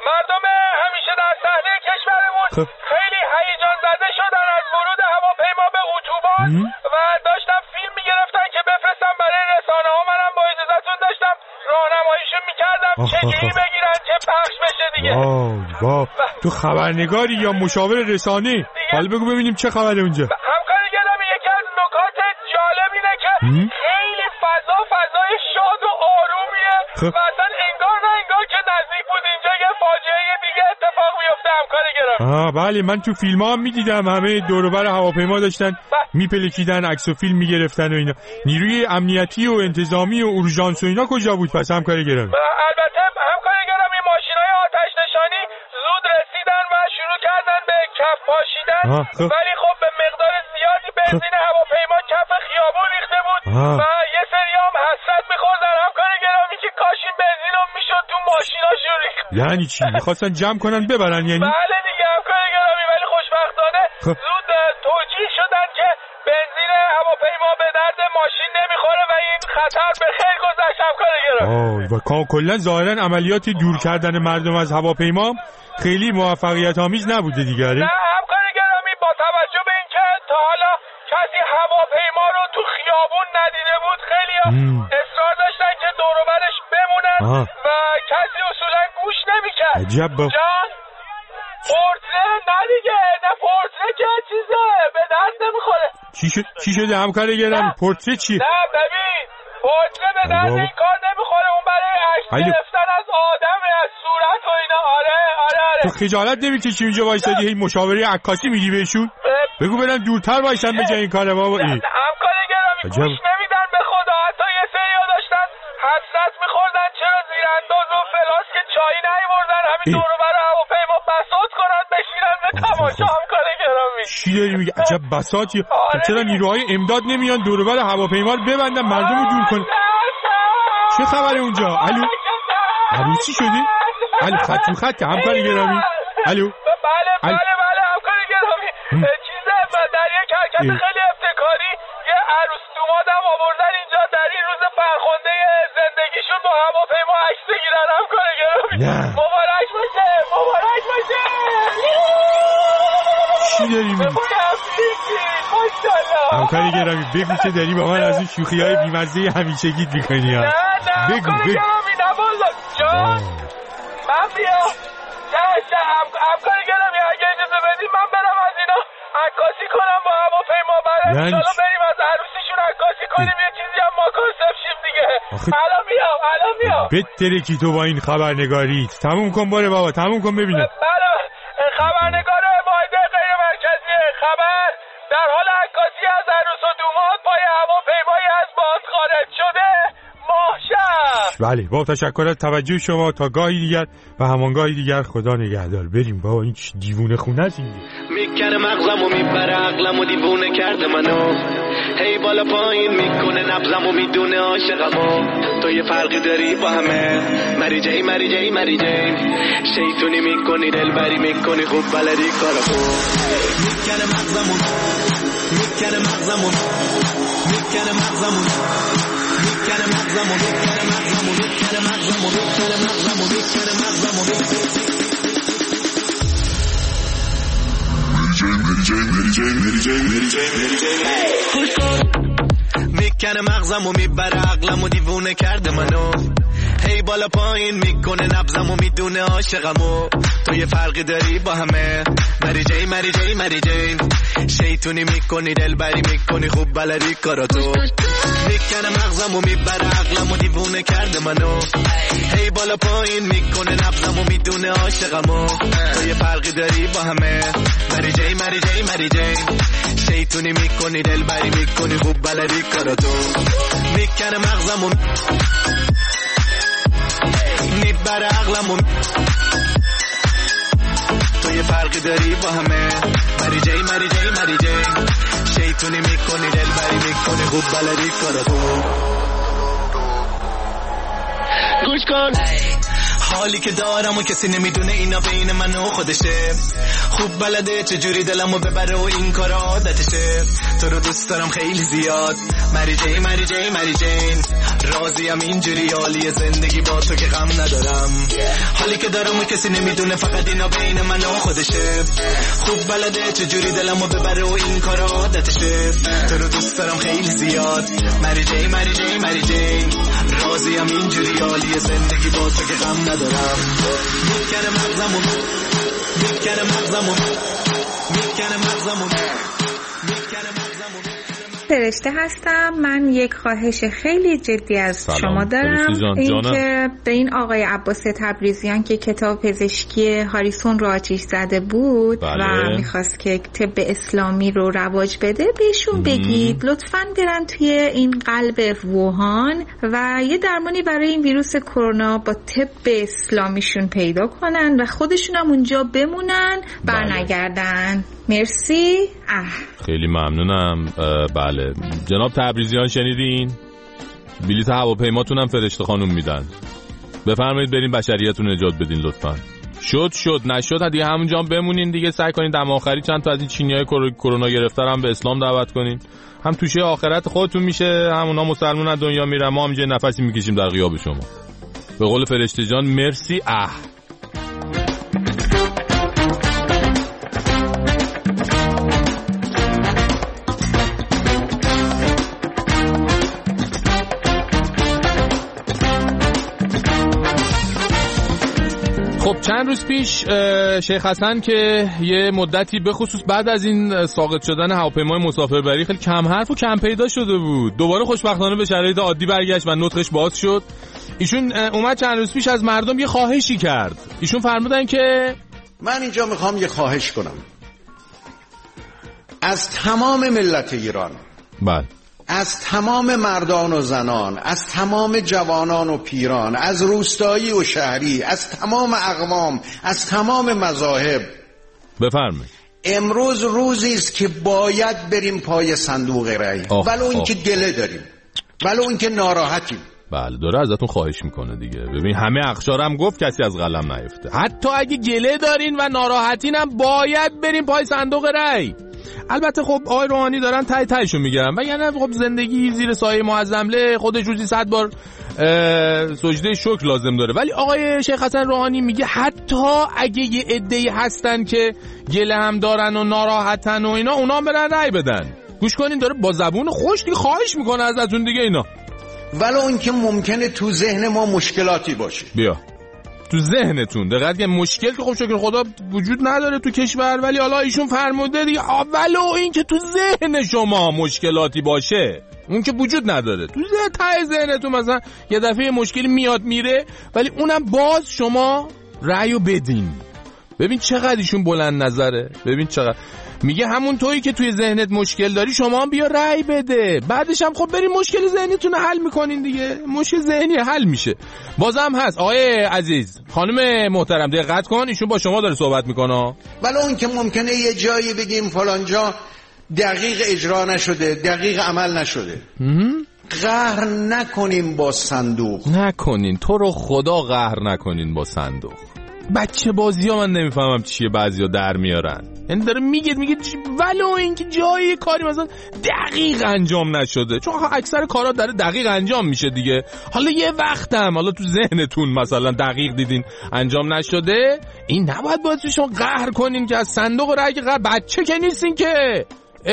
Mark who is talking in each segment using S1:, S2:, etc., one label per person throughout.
S1: مردم همیشه در صحنه کشورمون خیلی هیجان زده شدن از ورود هواپیما به اتوبان و داشتم فیلم میگرفتن که بفرستم برای رسانه ها. منم با اجازهتون داشتم راهنماییشون میکردم چه جایی بگیرن چه پخش بشه دیگه.
S2: واو تو خبرنگاری یا مشاور رسانه؟ حالا بگو ببینیم چه خبره اونجا.
S1: همکاری گرامی یکی از نکات جالب اینه که خیلی فضای شاد و آرومیه و اصلا انگار نه انگار که نزدیک بود اینجا یه فاجعه دیگه اتفاق میفته. همکاری گرامی
S2: بله من تو فیلم ها هم میدیدم همه دور و بر هواپیما داشتن میپلکیدن عکس و فیلم میگرفتن و اینا. نیروی امنیتی و انتظامی و اورژانس و اینا کجا بود پس همکاری گرامی؟
S1: البته همکاری گرامی ماشینای آتش نشانی زود رسیدن و شروع کردن به کف پاشیدن ولی خب به مقدار زیادی بنزین هواپیما کف خیابون ریخته بود و یه سری هم حسرت می‌خوردن همکاری گرامی که کاش این بنزینم میشد تو ماشیناشون ریخت.
S2: یعنی چی؟ می‌خواستن جمع کنن ببرن یعنی؟
S1: بله دیگه همکاری گرامی ولی خوشبختانه زود توجیه شدن که بنزین هواپیما به درد ماشین نمیخوره و این خطر به خیر گذشت. همکاری گرامی
S2: و کلا ظاهرا عملیات دور کردن مردم از هواپیما خیلی موفقیت آمیز نبوده دیگه.
S1: نه همکاری گرامی با توجه به اینکه تا حالا کسی هواپیما رو تو خیابون ندیده بود خیلی اصرار داشتن که دور و برش بمونن و کسی اصولا گوش نمیکرد.
S2: عجب
S1: جان پورتره نه دیگه نه پورتره که چیزه به درد نمیخوره.
S2: چی شده همکاری گرامی؟ پورتره چی؟
S1: نه ببین پورتره به درد این کار نمیخوره. اون برای عکس گرفتن از آدم از صورت و اینا. آره
S2: تو خجالت نمیکشی اینجا وایسادی هی مشاوره عکاسی میدی بهشون؟ بگو برن دورتر باشن به جای این کاره بابا.
S1: همکاری گرامی گوش نمیدن به خدا. حتی یه سریا داشتن حسرت میخوردن چرا زیرانداز و فلاس که چایی نیوردن همین دور و بر هواپیما بساط کنن بشینن به تماشا. همکاری گرامی
S2: چی داری میگی؟ عجب بساطی. چرا نیروهای امداد نمیان دور و بر هواپیما رو ببندن مردم رو دور کنن؟ چه خبره اونجا؟ الو عروسی شدی؟ الو خط رو خط همکاری گرامی. الو
S1: بله همکاری گرامی چیزه در یک حرکت خیلی ابتکاری یه عروس دومادم آوردن اینجا در این روز فرخنده زندگیشون با هواپیما عکس بگیرن. همکاری گرامی مبارک باشه.
S2: چی داری میگی؟ همکاری گرامی بگو که داری با من از این شوخی‌های بی‌مزه همیشگیت می‌کنی.
S1: نه
S2: بگو
S1: جان من بیا همکاری گرامی اگه اجازه بدیم من برم از اینا عکاسی کنم با هواپیما برای انشالله بریم از عروسیشون عکاسی کنیم یه چیزی هم ما کنسپت شیم دیگه. الان میام
S2: بترکی تو با این خبرنگاریت. تموم کن باره بابا تموم کن ببینم.
S1: بله خبرنگار واحد غیر مرکزی خبر در حال عکاسی از عروس و دوماد پای هواپیمایی از باد خارج شده ماهشب.
S2: بله با تشکر از توجه شما. تا گاهی دیگر و همانگاهی دیگر خدا نگهدار. بریم بابا این دیوونه خونه است این.
S3: میکنه مغزمو میبره عقلمو دیوونه کرده منو هی بالا پایین میکنه نبضمو میدونه عاشقمو تو یه فرقی داری با همه مری جی شیطونی میکنی دلبری میکنی خوب بلدی کارو میکنه مغزمو میکنه مغزمو میبره عقلمو دیوونه کرده منو هی بالا پایین میکنه نبضمو میدونه عاشقمو تو یه فرقی داری با همه مری جی شیطونی میکنی دلبری میکنی خوب بلدی کاراتو میکنه مغزمو میبره عقلمو دیوونه کرده منو هی بالا پایین میکنه نبضمو میدونه عاشقمو تو یه فرقی داری با همه مری جی شیطونی میکنی دلبری میکنی خوب بلدی کاراتو میکنه مغزمو میبره عقلمو تو یه فرقی داری با همه مری جی شیطونی میکنی دلبری میکنی خوب بلدی کاراتو گوش کن حالی که دارم و کسی نمیدونه اینا بین من و خودشه. خوب بلده چجوری دلمو ببره و این کار عادتشه. تو رو دوست دارم خیلی زیاد مری جین مری جین مری جین. راضیم اینجوری حالی زندگی با تو که غم ندارم. حالی که دارم و کسی نمیدونه فقط اینا بین من و خودشه. خوب بلده چجوری دلمو ببره و این کار عادتشه. تو رو دوست دارم خیلی زیاد مری جین مری جین مری جین. راضیم اینجوری حالی زندگی با تو که غم ندارم. میکنه مغزمون میکنه مغزمون میکنه مغزمون میکنه مغزمون.
S4: فرشته هستم. من یک خواهش خیلی جدی از شما دارم، این که به این آقای عباس تبریزیان که کتاب پزشکی هاریسون رو آتیش زده بود و میخواست که طب اسلامی رو رواج بده، بهشون بگید لطفاً برن توی این قلب ووهان و یه درمانی برای این ویروس کرونا با طب اسلامیشون پیدا کنن و خودشون هم اونجا بمونن، برنگردن. مرسی.
S5: خیلی ممنونم. بله جناب تبریزیان شنیدین؟ بلیط هواپیماتون هم فرشته خانم میدن. بفرمایید برین بشریتون نجات بدین لطفا. شد نشد دیگه همونجا هم بمونین دیگه. سعی کنین دم آخری چند تا از این چینیای کرونا گرفتار هم به اسلام دعوت کنین. هم توشه آخرت خودتون میشه، هم اونا مسلمان از دنیا میرن، ما هم اینجا نفسی میکشیم در غیاب شما. به قول فرشته جان مرسی. خب چند روز پیش شیخ حسن که یه مدتی به خصوص بعد از این ساقط شدن هواپیمای مسافربری خیلی کم حرف و کم پیدا شده بود، دوباره خوشبختانه به شرایط عادی برگشت و نطقش باز شد. ایشون اومد چند روز پیش از مردم یه خواهشی کرد. ایشون فرمودن که
S6: من اینجا میخوام یه خواهش کنم از تمام ملت ایران،
S5: بله،
S6: از تمام مردان و زنان، از تمام جوانان و پیران، از روستایی و شهری، از تمام اقوام، از تمام مذاهب.
S5: بفرمایید.
S6: امروز روزی است که باید بریم پای صندوق رأی، ولو اینکه گله داریم، ولو اینکه ناراحتیم.
S5: بله داره ازتون خواهش میکنه دیگه. ببین همه اقشارم گفت کسی از قلم نیفته. حتی اگه گله دارین و ناراحتین هم باید بریم پای صندوق رأی. البته خب آقای روحانی دارن تایشو میگیرن و یعنی خب زندگی زیر سایه معظمله خودش روزی 100 بار سجده شکر لازم داره. ولی آقای شیخ حسن روحانی میگه حتی اگه یه عده‌ای هستن که گله هم دارن و ناراحتن و اینا، اونا هم برن رأی بدن. گوش کنین داره با زبون خوش دیگه خواهش میکنه ازتون دیگه اینا.
S6: ولو اینکه ممکنه تو ذهن ما مشکلاتی باشه.
S5: بیا تو ذهنتون دقت کنید، مشکل که خب شکر خدا وجود نداره تو کشور، ولی حالا ایشون فرموده دیگه ولو اینکه تو ذهن شما مشکلاتی باشه، اون که وجود نداره، تو ته ذهنتون مثلا یه دفعه مشکلی میاد میره، ولی اونم باز شما رأیو بدین. ببین چقدر ایشون بلند نظره، ببین چقدر میگه همون تویی که توی ذهنت مشکل داری شما هم بیا رأی بده، بعدش هم خب بریم مشکل ذهنیتون حل میکنین دیگه. مشکل ذهنی حل میشه. بازم هست آقای عزیز، خانم محترم دقت کن، ایشون با شما داره صحبت میکنه.
S6: ولی اون که ممکنه یه جایی بگیم فلان جا دقیق اجرا نشده، دقیق عمل نشده. قهر نکنیم با صندوق،
S5: نکنین، تو رو خدا قهر نکنین با صندوق. بچه بازی ها من نمیفهمم چیه بعضی ها در میارن. یعنی داره میگه ولو اینکه جایی کاری مثلا دقیق انجام نشده، چون اکثر کارا داره دقیق انجام میشه دیگه. حالا یه وقتم حالا تو ذهنتون مثلا دقیق دیدین انجام نشده، این نباید باید شما قهر کنین که از صندوق رأی که بچه که نیستین که.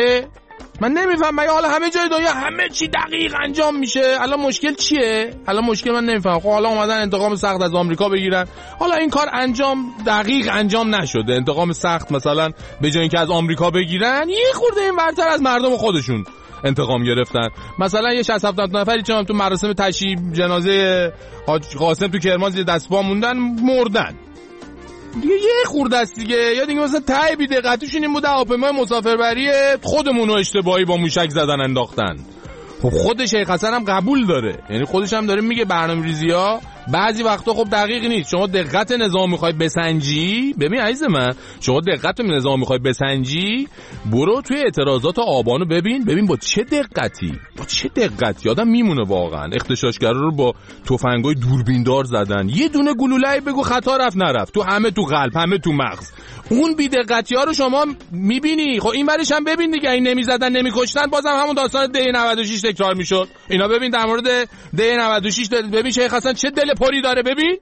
S5: من نمیفهم مگه حالا همه جای دنیا همه چی دقیق انجام میشه؟ الان مشکل چیه؟ الان مشکل من نمیفهم. خب حالا اومدن انتقام سخت از آمریکا بگیرن، حالا این کار دقیق انجام نشده، انتقام سخت مثلا به جای اینکه از آمریکا بگیرن یه خورده این برتر از مردم خودشون انتقام گرفتن. مثلا یه 60-70 نفری چون تو مراسم تشییع جنازه حاج قاسم تو کرمان زیر دست پا موندن، مردن دیگه. یه خورده است دیگه. یا دیگه مثلا ته بی دقتیشون این بوده هواپیمای مسافربری خودمون رو اشتباهی با موشک زدن انداختن. خب خود شیخ حسن هم قبول داره، یعنی خودش هم داره میگه برنامه‌ریزی‌ها بعضی وقتا خب دقیق نیست. شما دقت نظام میخوای بسنجی، ببین عزیز من، شما دقت نظام میخوای بسنجی، برو توی اعتراضات آبانو ببین با چه دقتی آدم میمونه واقعا. اغتشاشگرا رو با تفنگای دوربیندار زدن، یه دونه گلوله بگو خطا رفت نرفت، تو همه تو قلب، همه تو مغز. اون بی‌دقتی‌ها رو شما می‌بینی. خب این ورش هم ببین دیگه، این نمی‌زدن نمی‌کشتن، بازم همون داستان دی 96 تکرار می‌شد. اینا ببین در مورد دی 96 ببین شیخ حسن چه دل پری داره. ببین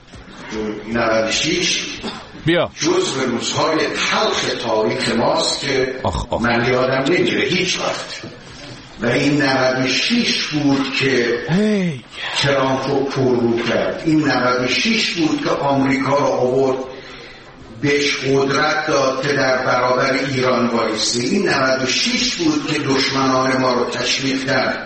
S6: 96
S5: بیا
S6: جزو روزهای تلخ تاریخ ماست که من یادم نمیره هیچ وقت. و این 96 بود که ترامپ رو پررو کرد. این 96 بود که آمریکا رو آورد بهش قدرت داد که در برابر ایران وایسته. این 96 بود که دشمنان ما رو تشویق کرد.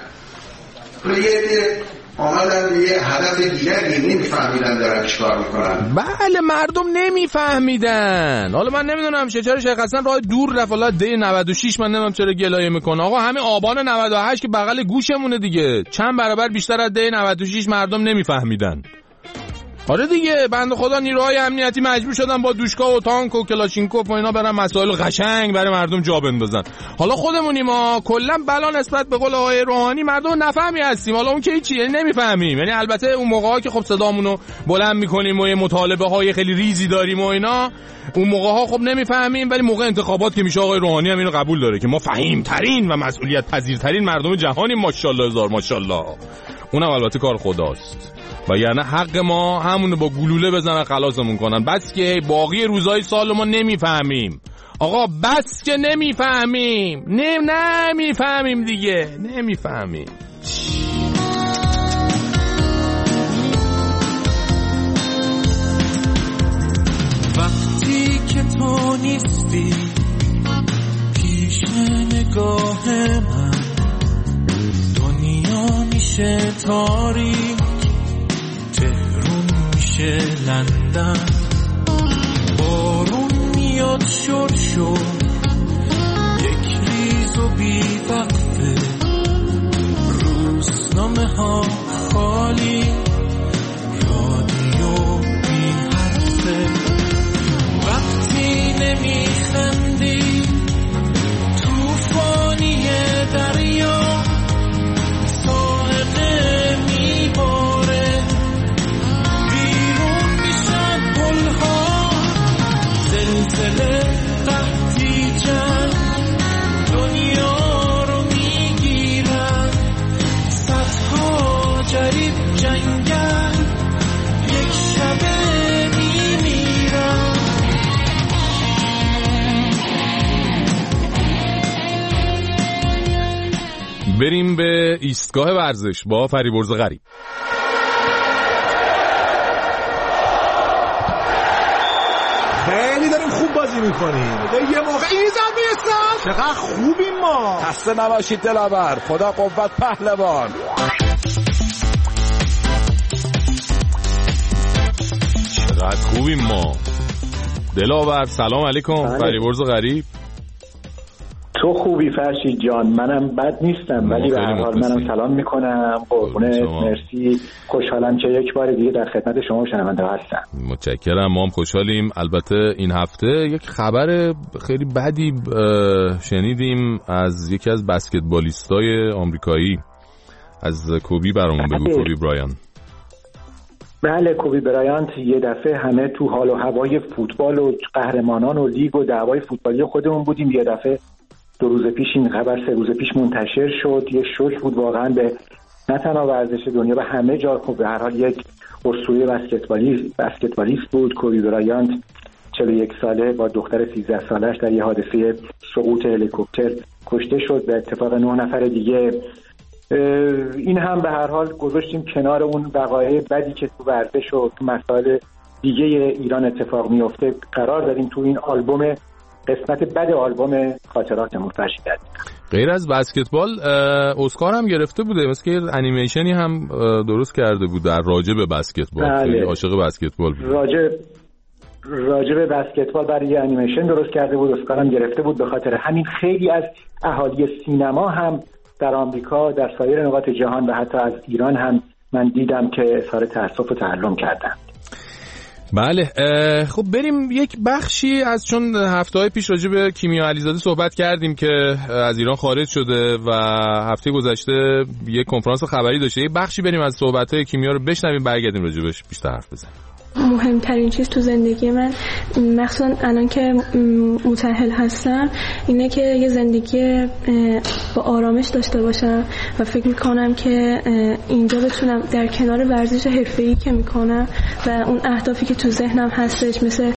S6: آمدن یه هدف دیگری، نمیفهمیدن دارن چیکار میکنن.
S5: بله مردم نمیفهمیدن. حالا من نمیدونم چرا شیخ حسن راه دور رفت. حالا دی 96 من نمیدونم چرا گلایه میکنه. آقا همین آبان 98 که بغل گوشمونه دیگه، چند برابر بیشتر از دی 96 مردم نمیفهمیدن. آره دیگه، بنده خدا نیروهای امنیتی مجبور شدن با دوشکا و تانک و کلاشینکوف و اینا برن مسائل قشنگ برای مردم جا بندازن. حالا خودمونیم ما کلا بلا نسبت به قول آقای روحانی مردم نفهمی هستیم. حالا اون که هیچی نمیفهمیم. یعنی البته اون موقعا که خب صدامونو بلند میکنیم و یه مطالبه های خیلی ریزی داریم و اینا، اون موقعها خب نمیفهمیم، ولی موقع انتخابات که میشه آقای روحانی هم اینو قبول داره که ما فهیمترین و مسئولیت پذیرترین مردم جهانیم. ماشاءالله هزار ماشاءالله. اونم البته کار خداست. و یعنی حق ما همونو با گلوله بزنن خلاصمون کنن. بس که باقی روزهای سال ما نمیفهمیم. آقا بس که نمیفهمیم. نمیفهمیم دیگه. نمیفهمیم.
S3: وقتی که تو نیستی پیش نگاه من، دنیا میشه تاریک، میشه لندن، بارون میاد شرشو، یک ریز و بی وقفه، روزنامه ها خالی، رادیو بی حرفه. وقتی نمیخندی توفانی دریا، سائقه میباره، زلزله قحطی جنگ دنیا رو میگیرن، صدها جریب جنگل یک شبه میمیرن.
S5: بریم به ایستگاه ورزش با فریبرز غریب.
S7: خیلی داریم خوب بازی میکنیم. یه موقع این زن میرسن چقدر خوبیم ما. خسته نباشید دلاور، خدا قوت پهلوان.
S5: چقدر خوبیم ما دلاور. سلام علیکم فریبرز غریب.
S8: تو خوبی فرشید جان، منم بد نیستم، ولی به هر حال منم سلام میکنم. قربونت، مرسی، خوشحالم که یک بار دیگه در خدمت شما شنونده هستم.
S5: متشکرم، ما هم خوشحالیم. البته این هفته یک خبر خیلی بدی شنیدیم از یکی از بسکتبالیستای آمریکایی، از کوبی. برامون بگو. کوبی برایانت.
S8: بله، کوبی برایانت یه دفعه همه تو حال و هوای فوتبال و قهرمانان و لیگ و دعوای فوتبالی خودمون بودیم. یه دفعه 2 روز پیش این خبر 3 روز پیش منتشر شد. یه شوک بود واقعا به نه تنها ورزش دنیا و همه جا. خب به هر حال یک اسطوره بسکتبالیست بود. کوبی برایانت 41 ساله با دختر 13 سالش در یه حادثه سقوط هلیکوپتر کشته شد. به اتفاق 9 نفر دیگه. این هم به هر حال گذاشتیم کنار اون وقایع بدی که تو ورزش و تو مسائل دیگه ایران اتفاق میفته. قرار داریم تو این آلبوم، قسمت بد آلبوم خاطراتمون فرشید.
S5: غیر از بسکتبال اسکار هم گرفته بوده، مثل که انیمیشنی هم درست کرده بود در راجع به بسکتبال. خیلی عاشق بسکتبال بود.
S8: راجع به بسکتبال برای انیمیشن درست کرده بود، اسکار هم گرفته بود. به خاطر همین خیلی از اهالی سینما هم در آمریکا، در سایر نقاط جهان و حتی از ایران هم من دیدم که اظهار تأسف و تحلم کردن.
S5: بله خب بریم یک بخشی از، چون هفته‌های پیش راجع به کیمیا علیزاده صحبت کردیم که از ایران خارج شده و هفته گذشته یک کنفرانس خبری داشته، یک بخشی بریم از صحبت‌های کیمیا رو بشنویم، برگردیم راجع بهش بیشتر حرف بزنیم.
S9: مهمترین چیز تو زندگی من، مخصوصا الان که متأهل هستم، اینه که یه زندگی با آرامش داشته باشم و فکر میکنم که اینجا بتونم در کنار ورزش حرفه‌ای که میکنم و اون اهدافی که تو ذهنم هستش، مثل